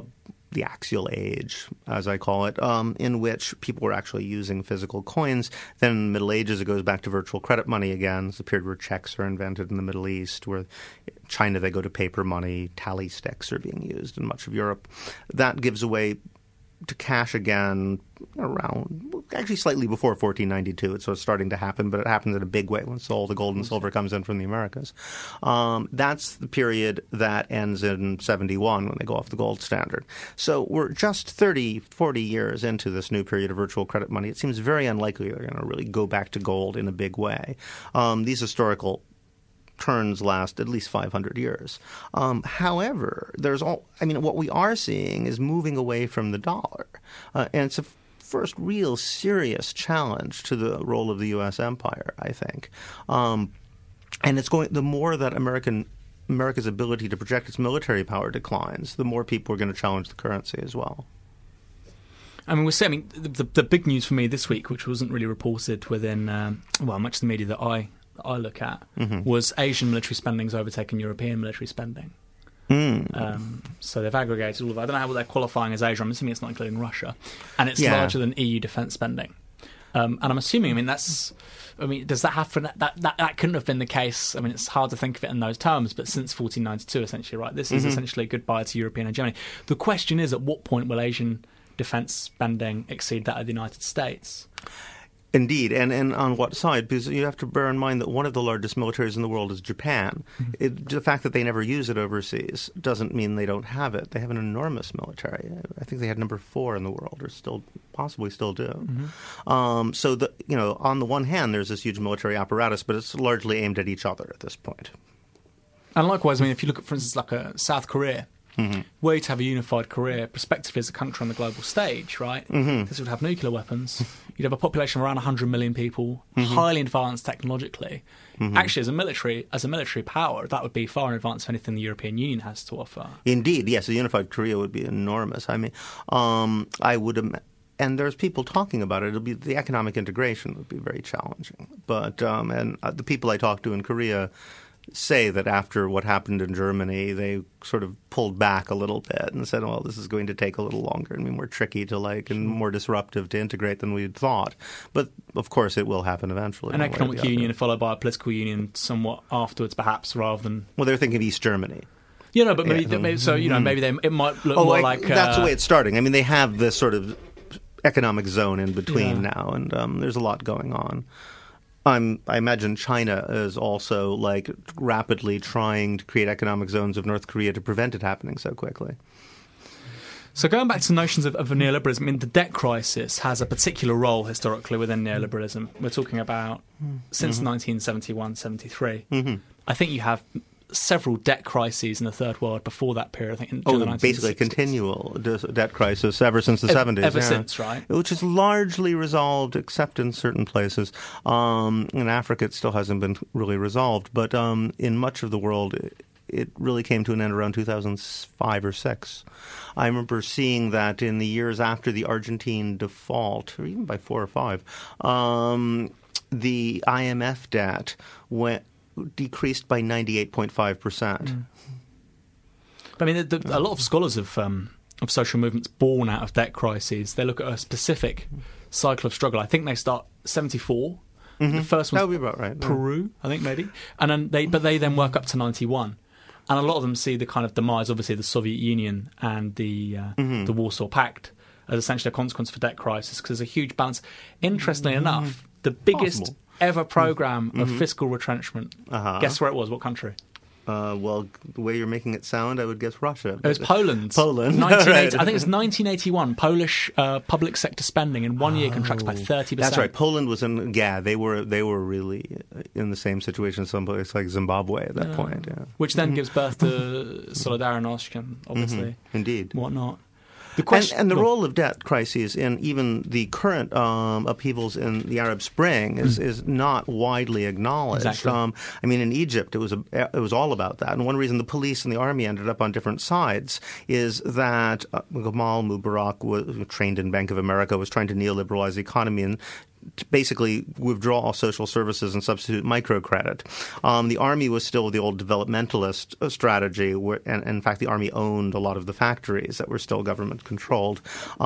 the axial age, as I call it, in which people were actually using physical coins. Then in the Middle Ages, it goes back to virtual credit money again. It's a period where checks are invented in the Middle East, where China, they go to paper money. Tally sticks are being used in much of Europe. That gives way to cash again around, actually slightly before 1492. It's sort of starting to happen, but it happens in a big way once all the gold and silver comes in from the Americas. That's the period that ends in 71 when they go off the gold standard. So we're just 30, 40 years into this new period of virtual credit money. It seems very unlikely they're going to really go back to gold in a big way. These historical turns last at least 500 years. However, what we are seeing is moving away from the dollar. And it's a first real serious challenge to the role of the U.S. empire, I think. And it's going, the more that America's ability to project its military power declines, the more people are going to challenge the currency as well. I mean, the big news for me this week, which wasn't really reported within, much of the media that I look at, was Asian military spending's overtaken European military spending. So they've aggregated all of that. I don't know what they're qualifying as Asia. I'm assuming it's not including Russia. And it's larger than EU defence spending. And I'm assuming, does that happen? That couldn't have been the case. I mean, it's hard to think of it in those terms, but since 1492, essentially, right? This is essentially a goodbye to European hegemony. The question is, at what point will Asian defence spending exceed that of the United States? Indeed, and on what side? Because you have to bear in mind that one of the largest militaries in the world is Japan. The fact that they never use it overseas doesn't mean they don't have it. They have an enormous military. I think they had number 4 in the world, or possibly still do. On the one hand, there's this huge military apparatus, but it's largely aimed at each other at this point. And likewise, if you look at, for instance, like South Korea, were you to have a unified Korea, prospectively as a country on the global stage, right? This would have nuclear weapons. You'd have a population of around 100 million people, highly advanced technologically. Actually, as a military power, that would be far in advance of anything the European Union has to offer. Indeed, yes, a unified Korea would be enormous. I mean, I would and there's people talking about it. It'll be the economic integration would be very challenging. But the people I talk to in Korea say that after what happened in Germany, they sort of pulled back a little bit and said, well, this is going to take a little longer and be more tricky to and more disruptive to integrate than we'd thought. But, of course, it will happen eventually. An economic union followed by a political union somewhat afterwards, perhaps, rather than... Well, they're thinking of East Germany. But maybe it might look more like... That's the way it's starting. I mean, they have this sort of economic zone in between now, and there's a lot going on. I imagine China is also rapidly trying to create economic zones of North Korea to prevent it happening so quickly. So going back to notions of neoliberalism, the debt crisis has a particular role historically within neoliberalism. We're talking about since 1971-73. I think you have several debt crises in the Third World before that period. I think in the 1960s. Basically a continual debt crisis ever since the 70s. Ever since, right? Which is largely resolved, except in certain places. In Africa, it still hasn't been really resolved. But in much of the world, it really came to an end around 2005 or 6. I remember seeing that in the years after the Argentine default, or even by 4 or 5, the IMF debt decreased by 98.5%. But a lot of scholars of social movements born out of debt crises, they look at a specific cycle of struggle. I think they start 74. The first one, that would be about right. Peru, I think maybe, and then they then work up to 91. And a lot of them see the kind of demise, obviously, of the Soviet Union and the Warsaw Pact as essentially a consequence for debt crisis, because there's a huge balance. Interestingly enough, the biggest ever program of fiscal retrenchment. Guess where it was? What country? Well, the way you're making it sound, I would guess Russia. It was Poland. Poland. I think it was 1981. Polish public sector spending in 1 year contracts by 30%. That's right. Poland was in. Yeah, they were really in the same situation as some place like Zimbabwe at that point. Yeah. Which then gives birth to Solidarnosc, obviously. Indeed. Whatnot. And the role of debt crises in even the current upheavals in the Arab Spring is not widely acknowledged. Exactly. In Egypt, it was all about that. And one reason the police and the army ended up on different sides is that Gamal Mubarak, was trained in Bank of America, was trying to neoliberalize the economy and to basically withdraw all social services and substitute microcredit. The Army was still the old developmentalist strategy, and in fact, the Army owned a lot of the factories that were still government-controlled.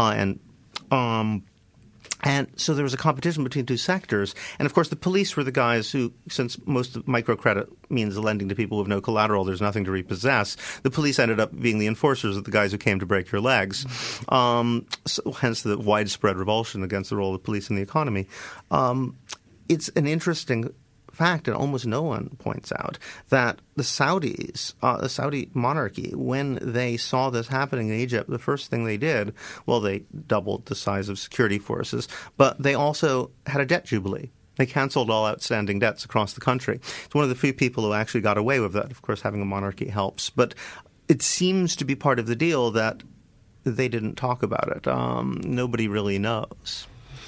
And so there was a competition between two sectors. And, of course, the police were the guys who, since most of microcredit means lending to people with no collateral, there's nothing to repossess, the police ended up being the enforcers of the guys who came to break your legs. So, hence the widespread revulsion against the role of the police in the economy. It's an interesting fact, and almost no one points out, that the Saudis, the Saudi monarchy, when they saw this happening in Egypt, the first thing they did, well, they doubled the size of security forces, but they also had a debt jubilee. They canceled all outstanding debts across the country. It's one of the few people who actually got away with that. Of course, having a monarchy helps. But it seems to be part of the deal that they didn't talk about it. Nobody really knows.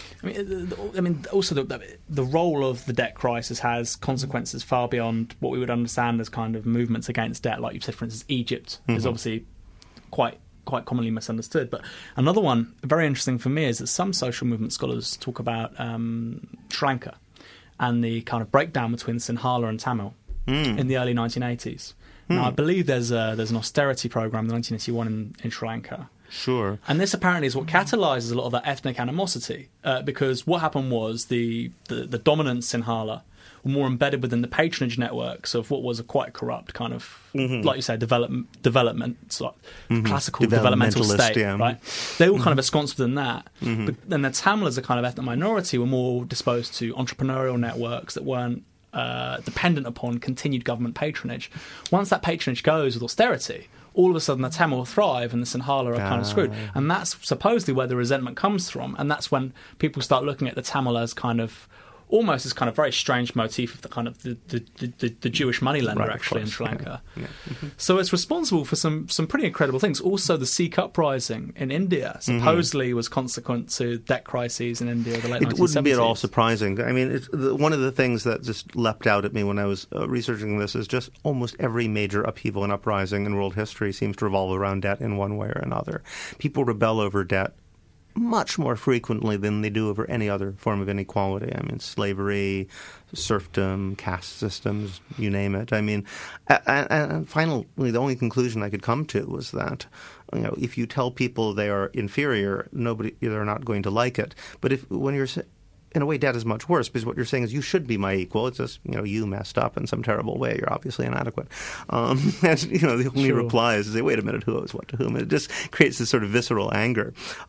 I mean, also the role of the debt crisis has consequences far beyond what we would understand as kind of movements against debt. Like you said, for instance, Egypt is obviously quite commonly misunderstood. But another one, very interesting for me, is that some social movement scholars talk about Sri Lanka and the kind of breakdown between Sinhala and Tamil in the early 1980s. Now, I believe there's an austerity program in 1981 in Sri Lanka. Sure. And this apparently is what catalyses a lot of that ethnic animosity, because what happened was the dominant Sinhala were more embedded within the patronage networks of what was a quite corrupt kind of, like you said, development, classical developmental state, right? They all kind of ensconced within that. But then the Tamil as a kind of ethnic minority were more disposed to entrepreneurial networks that weren't dependent upon continued government patronage. Once that patronage goes with austerity, all of a sudden the Tamil will thrive and the Sinhala are kind of screwed. And that's supposedly where the resentment comes from. And that's when people start looking at the Tamil as kind of almost as kind of very strange motif of the kind of the Jewish moneylender actually in Sri Lanka. Yeah. So it's responsible for some pretty incredible things. Also, the Sikh uprising in India supposedly was consequent to debt crises in India in the late 1970s. It wouldn't be at all surprising. I mean, one of the things that just leapt out at me when I was researching this is just almost every major upheaval and uprising in world history seems to revolve around debt in one way or another. People rebel over debt much more frequently than they do over any other form of inequality. I mean, slavery, serfdom, caste systems, you name it. I mean, and finally, the only conclusion I could come to was that, if you tell people they are inferior, they're not going to like it. But when you're in a way, debt is much worse because what you're saying is you should be my equal. It's just, you messed up in some terrible way. You're obviously inadequate. And, the only reply is to say, wait a minute, who owes what to whom? And it just creates this sort of visceral anger.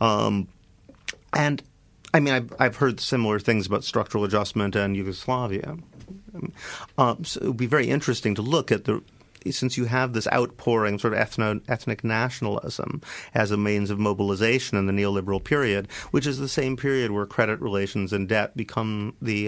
And, I mean, I've heard similar things about structural adjustment and Yugoslavia. So it would be very interesting to look at since you have this outpouring sort of ethnic nationalism as a means of mobilization in the neoliberal period, which is the same period where credit relations and debt become the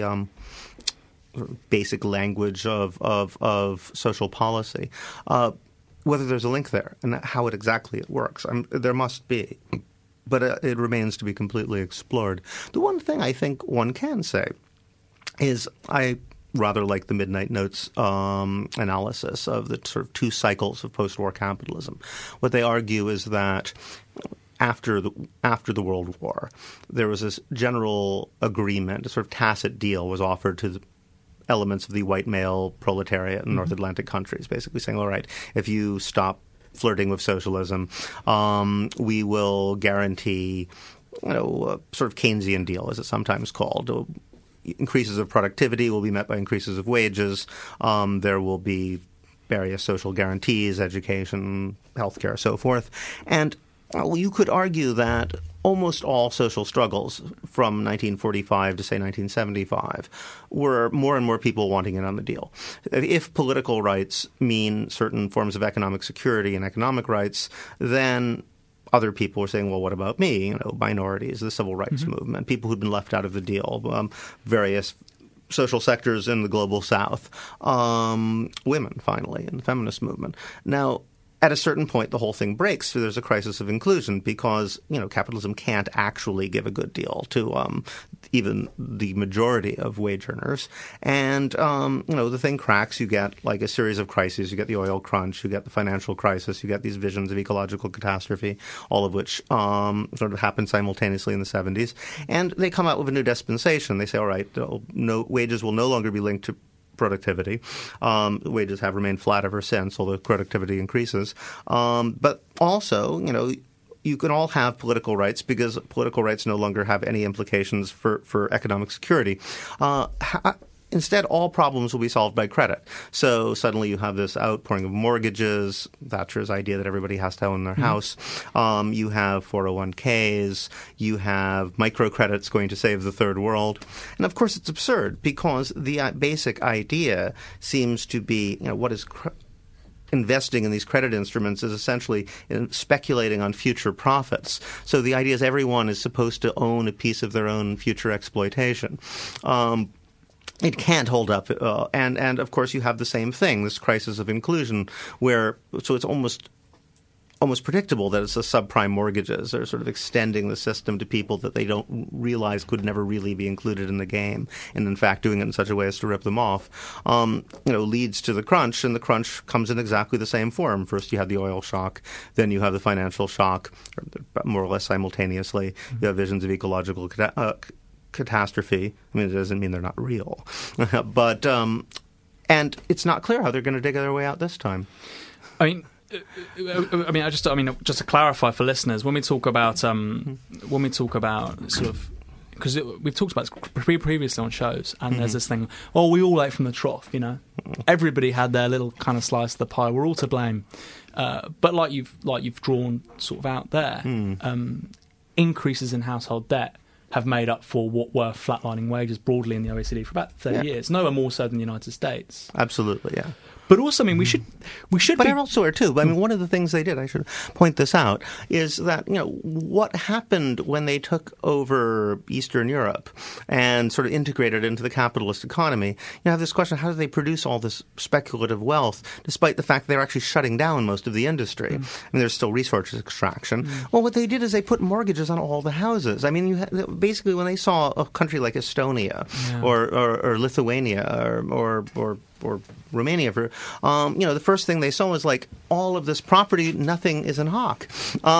basic language of social policy. Whether there's a link there and how exactly it works, there must be. But it remains to be completely explored. The one thing I think one can say is I rather like the Midnight Notes analysis of the sort of two cycles of post-war capitalism. What they argue is that after the World War, there was this general agreement, a sort of tacit deal was offered to the elements of the white male proletariat in North Atlantic countries, basically saying, all right, if you stop flirting with socialism, we will guarantee, a sort of Keynesian deal, as it's sometimes called. Increases of productivity will be met by increases of wages. There will be various social guarantees, education, healthcare, so forth. And you could argue that almost all social struggles from 1945 to, say, 1975 were more and more people wanting in on the deal. If political rights mean certain forms of economic security and economic rights, then other people were saying, well, what about me? Minorities, the civil rights movement, people who'd been left out of the deal, various social sectors in the global South, women, finally, in the feminist movement. Now, at a certain point, the whole thing breaks. So there's a crisis of inclusion because, capitalism can't actually give a good deal to even the majority of wage earners. And, the thing cracks. You get like a series of crises. You get the oil crunch. You get the financial crisis. You get these visions of ecological catastrophe, all of which sort of happened simultaneously in the 70s. And they come out with a new dispensation. They say, all right, wages will no longer be linked to productivity. Wages have remained flat ever since, although productivity increases. But also, you can all have political rights because political rights no longer have any implications for economic security. Instead, all problems will be solved by credit. So suddenly you have this outpouring of mortgages, Thatcher's idea that everybody has to own their house. You have 401ks. You have microcredits going to save the third world. And, of course, it's absurd because the basic idea seems to be, what is investing in these credit instruments is essentially speculating on future profits. So the idea is everyone is supposed to own a piece of their own future exploitation. It can't hold up. And of course, you have the same thing, this crisis of inclusion, so it's almost predictable that it's the subprime mortgages. They're sort of extending the system to people that they don't realize could never really be included in the game. And in fact, doing it in such a way as to rip them off, leads to the crunch. And the crunch comes in exactly the same form. First, you have the oil shock. Then you have the financial shock, more or less simultaneously. You have visions of ecological catastrophe. I mean, it doesn't mean they're not real. But and it's not clear how they're going to dig their way out this time. Just to clarify for listeners, when we talk about sort of, because we've talked about this previously on shows, and there's this thing, we all ate from the trough, everybody had their little kind of slice of the pie, we're all to blame, but like you've drawn sort of out there, increases in household debt have made up for what were flatlining wages broadly in the OECD for about 30 years. Nowhere more so than the United States. Absolutely, yeah. But also, we should. But elsewhere too. One of the things they did, I should point this out, is that what happened when they took over Eastern Europe and sort of integrated into the capitalist economy. You have this question: how do they produce all this speculative wealth, despite the fact they're actually shutting down most of the industry? There's still resource extraction. Well, what they did is they put mortgages on all the houses. Basically, when they saw a country like Estonia or Lithuania or Romania, the first thing they saw was like all of this property, nothing is in hock.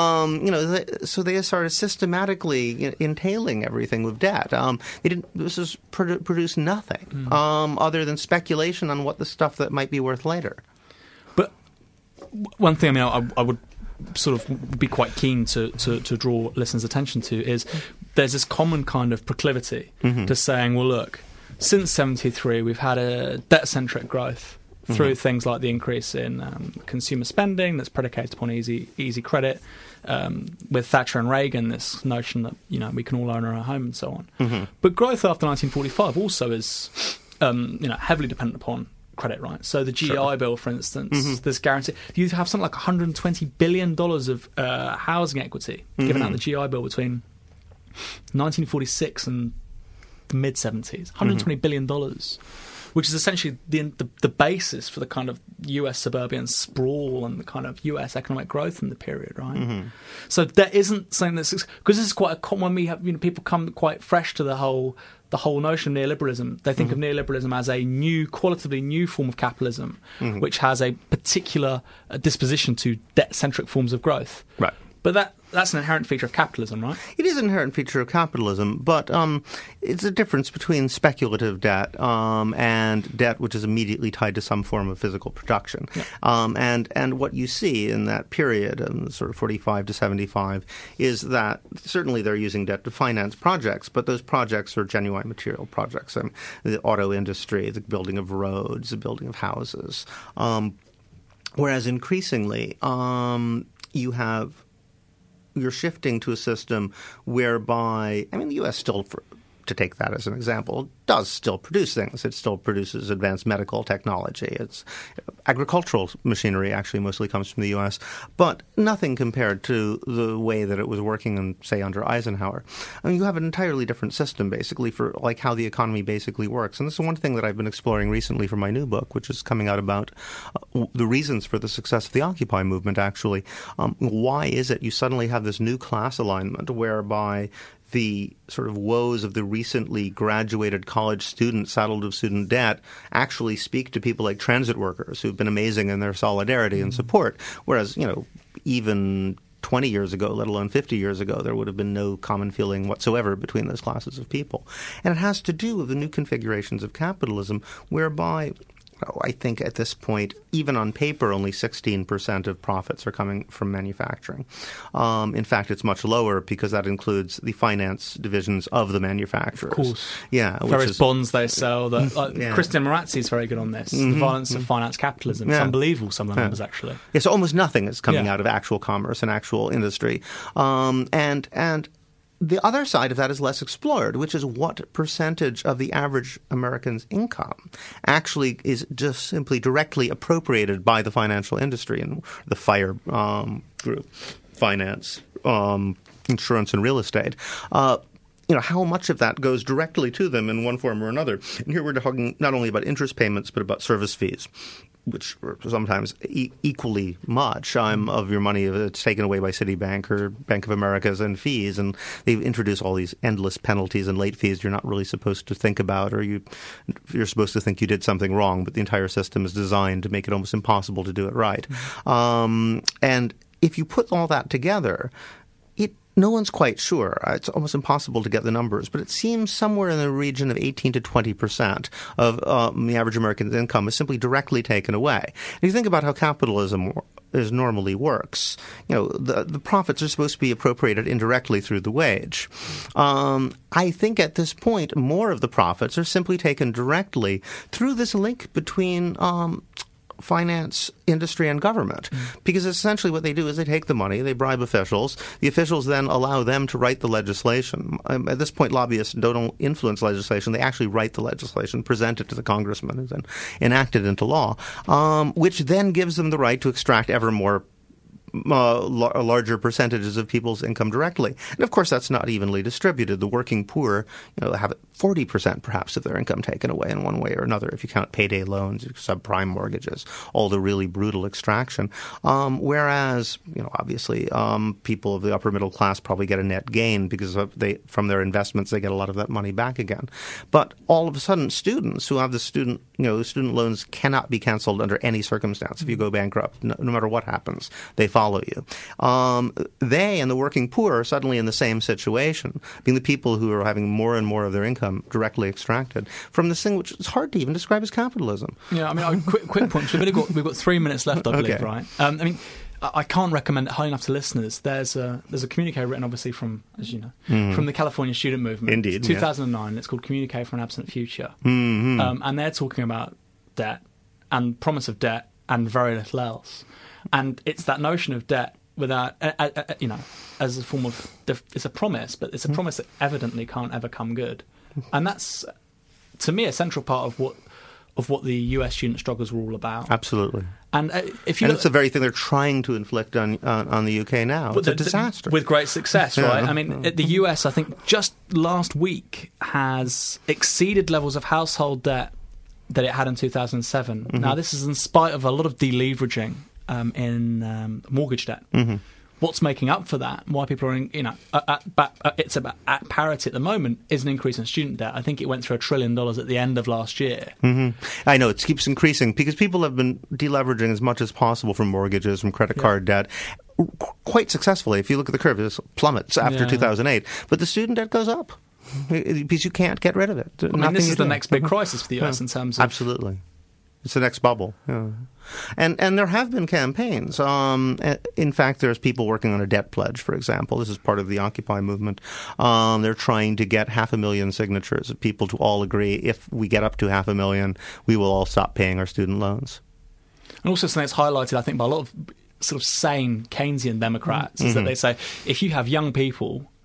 So they started systematically entailing everything with debt. This produced nothing other than speculation on what the stuff that might be worth later. But one thing, I would sort of be quite keen to draw listeners' attention to is there's this common kind of proclivity to saying, well, look, since 73, we've had a debt-centric growth through things like the increase in consumer spending that's predicated upon easy credit. With Thatcher and Reagan, this notion that we can all own our own home and so on. But growth after 1945 also is heavily dependent upon credit, right? So the GI Bill, for instance, this guarantee. You have something like $120 billion of housing equity given out the GI Bill between 1946 and the mid-70s, $120 billion, which is essentially the basis for the kind of US suburban sprawl and the kind of US economic growth in the period, right? So there isn't something that's, because this is quite a common when we have people come quite fresh to the whole notion of neoliberalism. They think of neoliberalism as a qualitatively new form of capitalism, which has a particular disposition to debt-centric forms of growth. Right. But that's an inherent feature of capitalism, right? It is an inherent feature of capitalism, but it's a difference between speculative debt and debt which is immediately tied to some form of physical production. Yeah. And what you see in that period, sort of 45 to 75, is that certainly they're using debt to finance projects, but those projects are genuine material projects. The auto industry, the building of roads, the building of houses. Whereas increasingly, you're shifting to a system whereby, the U.S. still to take that as an example, does still produce things. It still produces advanced medical technology. It's agricultural machinery actually mostly comes from the U.S., but nothing compared to the way that it was working, say, under Eisenhower. I mean, you have an entirely different system, basically, for like how the economy basically works. And this is one thing that I've been exploring recently for my new book, which is coming out about the reasons for the success of the Occupy movement, actually. Why is it you suddenly have this new class alignment whereby the sort of woes of the recently graduated college student saddled with student debt actually speak to people like transit workers who've been amazing in their solidarity and support, whereas, even 20 years ago, let alone 50 years ago, there would have been no common feeling whatsoever between those classes of people. And it has to do with the new configurations of capitalism whereby I think at this point, even on paper, only 16% of profits are coming from manufacturing. In fact, it's much lower because that includes the finance divisions of the manufacturers. Of course. Yeah. Various bonds they sell. Christian Marazzi is very good on this. The violence of finance capitalism. It's unbelievable, some of the numbers, actually. Yeah, so almost nothing is coming out of actual commerce and actual industry. And the other side of that is less explored, which is what percentage of the average American's income actually is just simply directly appropriated by the financial industry and the FIRE group, finance, insurance, and real estate. How much of that goes directly to them in one form or another. And here we're talking not only about interest payments, but about service fees, which are sometimes equally much of your money that's taken away by Citibank or Bank of America's and fees. And they've introduced all these endless penalties and late fees you're not really supposed to think about, or you're supposed to think you did something wrong, but the entire system is designed to make it almost impossible to do it right. And if you put all that together, no one's quite sure. It's almost impossible to get the numbers, but it seems somewhere in the region of 18 to 20% of the average American's income is simply directly taken away. If you think about how capitalism normally works, the profits are supposed to be appropriated indirectly through the wage. I think at this point, more of the profits are simply taken directly through this link between finance, industry, and government. Because essentially what they do is they take the money, they bribe officials. The officials then allow them to write the legislation. At this point, lobbyists don't influence legislation. They actually write the legislation, present it to the congressman, who then enact it into law, which then gives them the right to extract ever more larger percentages of people's income directly. And of course, that's not evenly distributed. The working poor, have 40% perhaps of their income taken away in one way or another, if you count payday loans, subprime mortgages, all the really brutal extraction. Whereas, obviously, people of the upper middle class probably get a net gain because from their investments, they get a lot of that money back again. But all of a sudden, students who have the student loans cannot be canceled under any circumstance. If you go bankrupt, no matter what happens, they follow you. They and the working poor are suddenly in the same situation, being the people who are having more and more of their income directly extracted from this thing which is hard to even describe as capitalism. Yeah, quick point. We've got 3 minutes left, I believe, right? I can't recommend it highly enough to listeners. There's a communique written, obviously, from, as you know, from the California student movement. Indeed, 2009. It's called Communique for an Absent Future. And they're talking about debt and promise of debt and very little else. And it's that notion of debt without, as a form of, it's a promise, but it's a promise that evidently can't ever come good. And that's, to me, a central part of what the US student struggles were all about. Absolutely. And it's the very thing they're trying to inflict on the UK now. It's a disaster. With great success, right? I mean, the US, I think, just last week has exceeded levels of household debt that it had in 2007. Now, this is in spite of a lot of deleveraging in mortgage debt. What's making up for that? Why people are it's about at parity at the moment is an increase in student debt. I think it went through $1 trillion at the end of last year. I know, it keeps increasing because people have been deleveraging as much as possible from mortgages, from credit card debt, quite successfully. If you look at the curve, it plummets after 2008. But the student debt goes up because you can't get rid of it. This is the next big crisis for the US in terms of... Absolutely. It's the next bubble. Yeah. And there have been campaigns. In fact, there's people working on a debt pledge, for example. This is part of the Occupy movement. They're trying to get 500,000 signatures of people to all agree if we get up to 500,000, we will all stop paying our student loans. And also something that's highlighted, I think, by a lot of sort of sane Keynesian Democrats is that they say if you have young people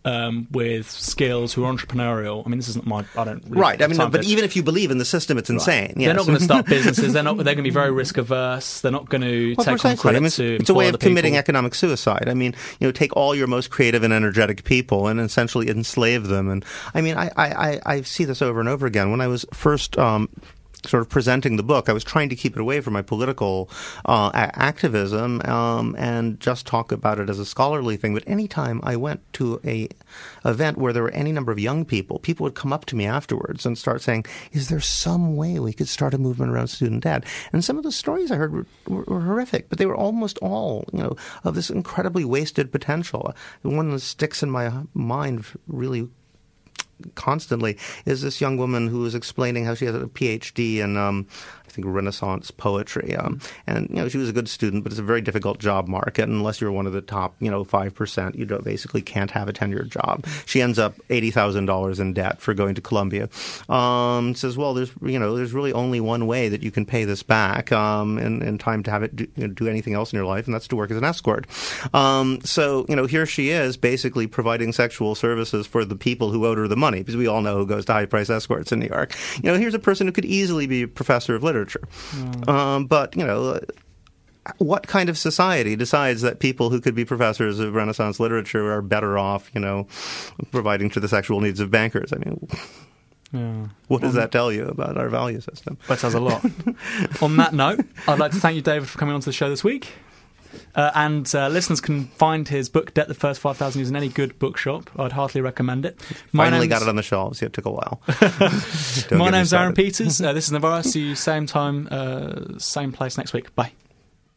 with skills who are entrepreneurial. I mean, this isn't my. I don't. Really Right. I mean, but it. even if you believe in the system, it's insane. Yes. They're not going to start businesses. They're going to be very risk averse. They're not going to take on credit to. It's a way of committing people. economic suicide. I mean, take all your most creative and energetic people and essentially enslave them. And I mean, I see this over and over again. When I was first sort of presenting the book, I was trying to keep it away from my political activism and just talk about it as a scholarly thing. But anytime I went to a event where there were any number of young people would come up to me afterwards and start saying, is there some way we could start a movement around student debt? And some of the stories I heard were horrific, but they were almost all, of this incredibly wasted potential. The one that sticks in my mind really constantly is this young woman who was explaining how she has a PhD in I think Renaissance poetry, and she was a good student, but it's a very difficult job market. And unless you're one of the top 5%, you basically can't have a tenured job. She ends up $80,000 in debt for going to Columbia. Says, well, there's really only one way that you can pay this back in time to have it do anything else in your life, and that's to work as an escort. So here she is basically providing sexual services for the people who owed her the money, because we all know who goes to high-price escorts in New York. Here's a person who could easily be a professor of literature. But what kind of society decides that people who could be professors of Renaissance literature are better off, providing to the sexual needs of bankers? I mean, what does that tell you about our value system? That says a lot. On that note, I'd like to thank you, David, for coming onto the show this week. And listeners can find his book, Debt: The First 5,000 Years, in any good bookshop. I'd heartily recommend it. Finally got it on the shelves. It took a while. My name's Aaron Peters. This is Novara. See you same time, same place next week. Bye.